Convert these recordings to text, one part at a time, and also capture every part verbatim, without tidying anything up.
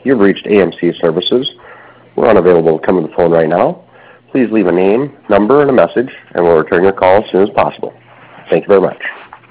You've reached A M C Services. We're unavailable to come to the phone right now. Please leave a name, number, and a message, and we'll return your call as soon as possible. Thank you very much.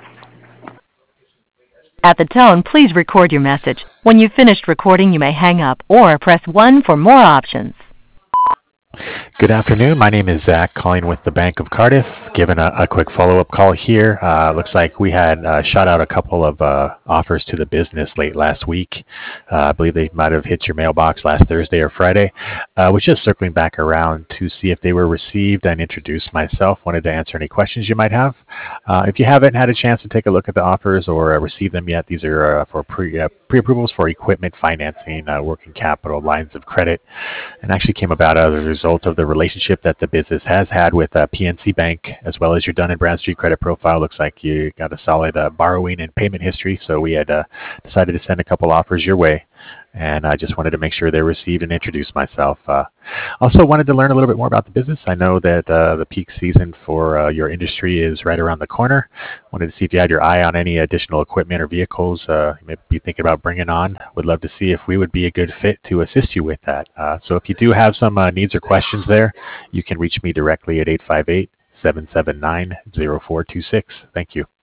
At the tone, please record your message. When you've finished recording, you may hang up or press one for more options. Good afternoon. My name is Zach, calling with the Bank of Cardiff. Given a, a quick follow-up call here. Uh, looks like we had uh, shot out a couple of uh, offers to the business late last week. Uh, I believe they might have hit your mailbox last Thursday or Friday. I uh, was just circling back around to see if they were received and introduce myself. Wanted to answer any questions you might have. Uh, if you haven't had a chance to take a look at the offers or uh, receive them yet, these are uh, for pre, uh, pre-approvals for equipment financing, uh, working capital, lines of credit, and actually came about as a result of the relationship that the business has had with uh, P N C Bank, as well as your Dun and Bradstreet credit profile. Looks like you got a solid uh, borrowing and payment history, so we had uh, decided to send a couple offers your way, and I just wanted to make sure they received and introduce myself. Uh, also wanted to learn a little bit more about the business. I know that uh, the peak season for uh, your industry is right around the corner. Wanted to see if you had your eye on any additional equipment or vehicles uh, you may be thinking about bringing on. Would love to see if we would be a good fit to assist you with that. Uh, so if you do have some uh, needs or questions there, you can reach me directly at eight five eight, seven seven nine, zero four two six. Thank you.